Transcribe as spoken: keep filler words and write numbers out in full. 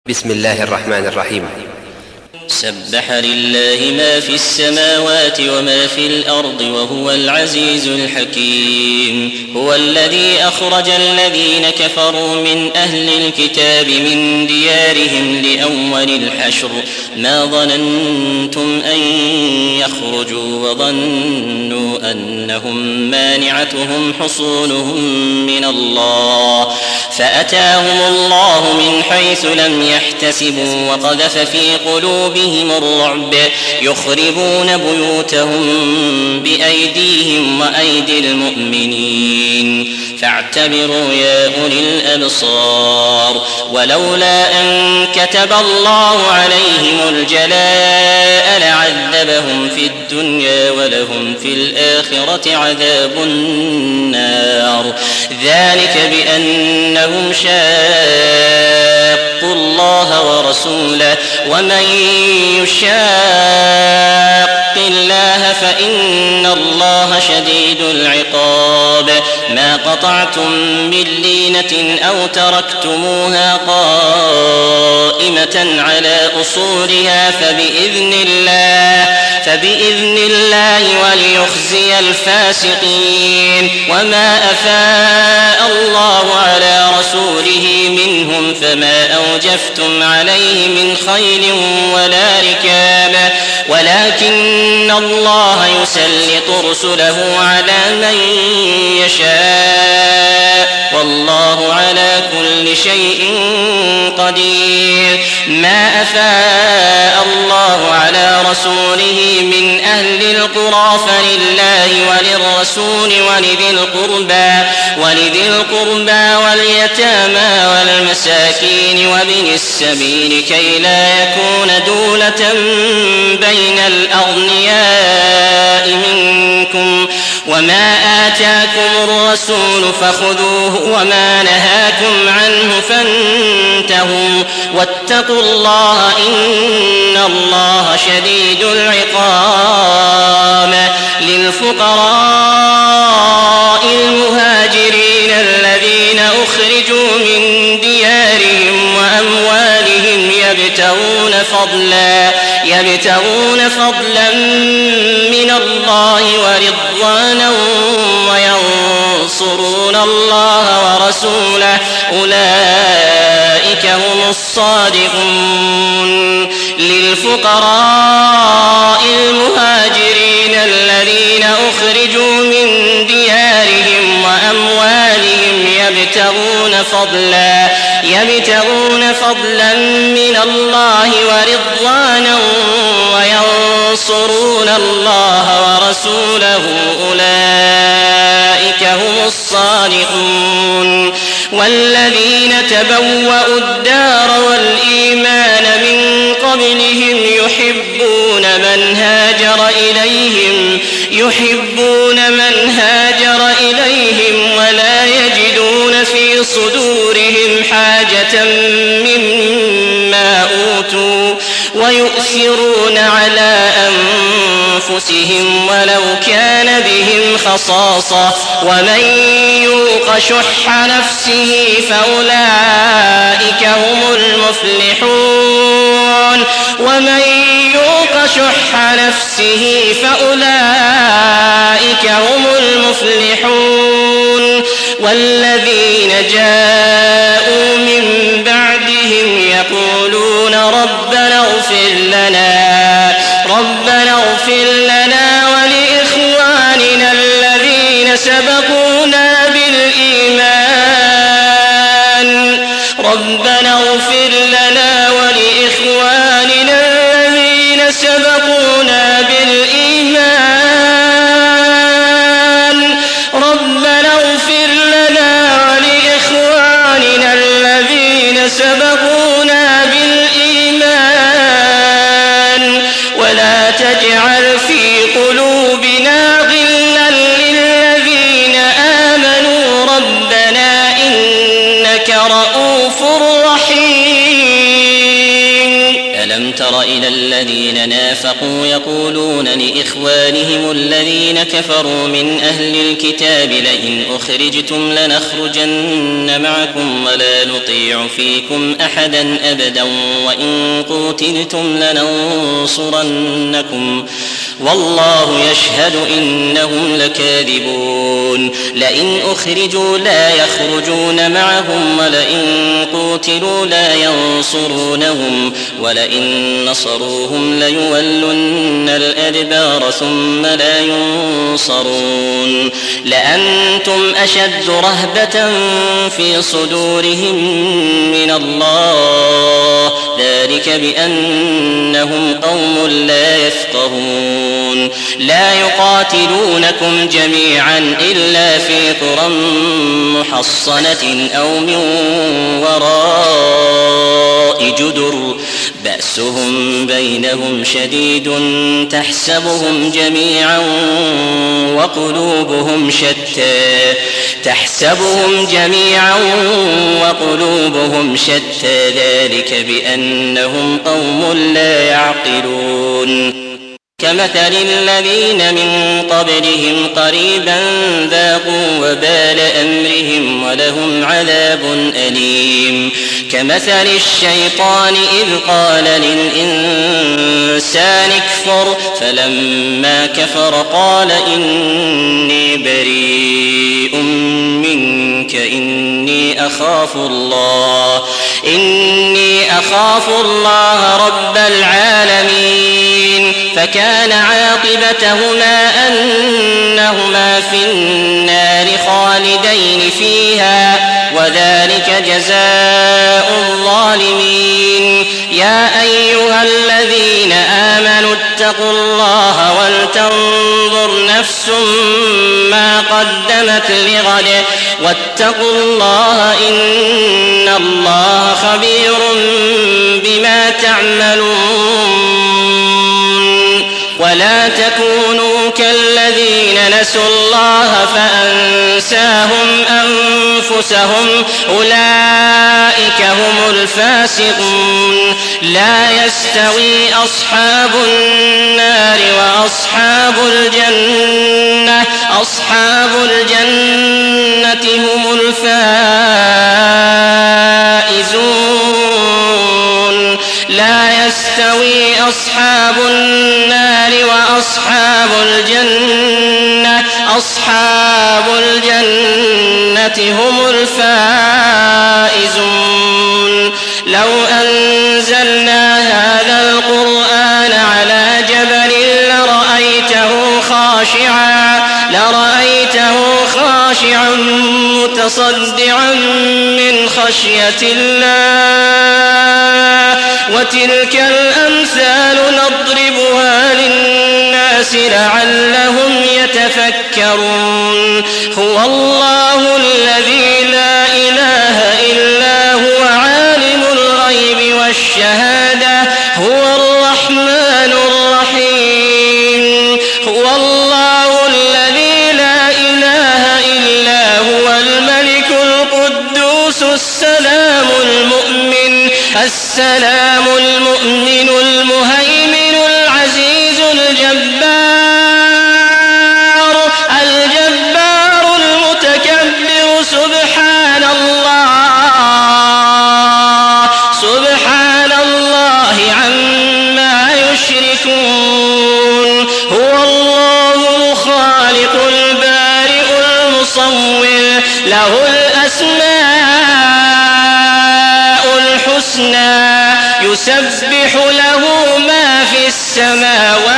بسم الله الرحمن الرحيم. سبح لله ما في السماوات وما في الأرض وهو العزيز الحكيم. هو الذي أخرج الذين كفروا من أهل الكتاب من ديارهم لأول الحشر ما ظننتم أن يخرجوا وظنوا أنهم مانعتهم حصونهم من الله فأتاهم الله من حيث لم يحتسبوا وقذف في قلوبهم الرعب يخربون بيوتهم بأيديهم وأيدي المؤمنين فاعتبروا يا أولي الأبصار. ولولا أن كتب الله عليهم الجلاء لعذبهم في الدنيا ولهم في الآخرة عذاب النار ذلك بأنهم شاقوا الله ورسوله ومن يشاق الله فإن الله شديد العقاب. ما قطعتم من لينة أو تركتموها قائمة على أصولها فبإذن الله فبإذن الله وليخزي الفاسقين. وما أفاء الله على رسوله منهم فما أوجفتم عليه من خيل ولا ركاب ولكن الله يسلط رسله على من يشاء والله على كل شيء قدير. ما أفاء الله على رسوله من أهل القرى فلله وللرسول ولذي القربى ولذي القربى واليتامى والمساكين وابن السبيل كي لا يكون دولة بين الأغنياء منكم. وما آتاكم الرسول فخذوه وما نهاكم عنه فانتهوا واتقوا الله إن الله شديد العقاب. للفقراء المهاجرين الذين أخرجوا من ديارهم وأموالهم يبتغون فضلا يبتغون فضلا من الله ورضوانا وينصرون الله ورسوله أولئك هم الصادقون. للفقراء المهاجرين الذين أخرجوا من ديارهم وأموالهم يبتغون فضلا يبتغون فضلا من الله ورضوانا وينصرون الله ورسوله أولئك هم الصادقون. والذين تبوأوا الدار والإيمان من قبلهم يحبون من هاجر إليهم يحبون من هاجر إليهم ولا يجدون في صدورهم حاجة مما أوتوا ويؤثرون على أنفسهم ولو كان بهم خصاصة ومن يوق شح نفسه فأولئك هم المفلحون. ومن يوق شح نفسه فأولئك هم المفلحون. والذين جاءوا من بعدهم يقولون ربنا اغفر لنا ربنا اغفر لنا ولإخواننا الذين سبقونا بالإيمان ربنا اغفر لنا ولإخواننا الذين سبقونا بالإيمان ربنا اغفر لنا ولإخواننا الذين سبقونا بالإيمان ولا تجعل في قلوبنا غلا للذين آمنوا ربنا إنك رؤوف رحيم. ألم تر إلى الذين نافقوا يقولون لإخوانهم الذين كفروا من أهل الكتاب لئن أخرجتم لنخرجن معكم ولا نطيع فيكم أحدا أبدا وإن قوتلتم لننصرنكم والله يشهد إنهم لكاذبون لئن أخرجوا لا يخرجون معهم ولئن قوتلوا لا ينصرونهم ولئن نصروهم ليولن الأدبار ثم لا ينصرون لأنتم أشد رهبة في صدورهم من الله ذلك بأنهم قوم لا يفقهون لا يقاتلونكم جميعا إلا في قرى محصنة أو من وراء جدر بأسهم بينهم شديد تحسبهم جميعا وقلوبهم شتى تحسبهم جميعا وقلوبهم شتى ذلك بأنهم قوم لا يعقلون كمثل الذين من قبلهم قريبا ذاقوا وبال أمرهم ولهم عذاب أليم كمثل الشيطان إذ قال للإنسان اكفر فلما كفر قال إني بريء منك إني أخاف الله إني أخاف الله رب العالمين فكان عاقبتهما أنهما في النار خالدين فيها وذلك جزاء الظالمين يا أيها الذين آمنوا اتقوا الله ولتنظر نفس ما قدمت لغد واتقوا الله إن الله خبير بما تعملون ولا تكونوا كالذين نسوا الله فأنساهم أنفسهم أولئك هم الفاسقون لا يستوي أصحاب النار وأصحاب الجنة أصحاب الجنة هم الفائزون لا يستوي أصحاب النار وأصحاب الجنة أصحاب الجنة هم الفائزون لو أنزلنا هذا القرآن على جبل لرأيته خاشعا لرأيته خاشعا متصدعا من خشية الله وتلك الأمثال نضربها للناس لعلهم يتفكرون هو الله الذي لا إله إلا هو عالم الغيب والشهادة هو الرحمن الرحيم هو الله الذي لا إله إلا هو الملك القدوس السلام المؤمن السلام المؤمن المهيمن العزيز الجبار الجبار المتكبر سبحان الله سبحان الله عما يشركون هو الله الخالق البارئ المصور له الأسماء الحسنى يسبح له ما في السماوات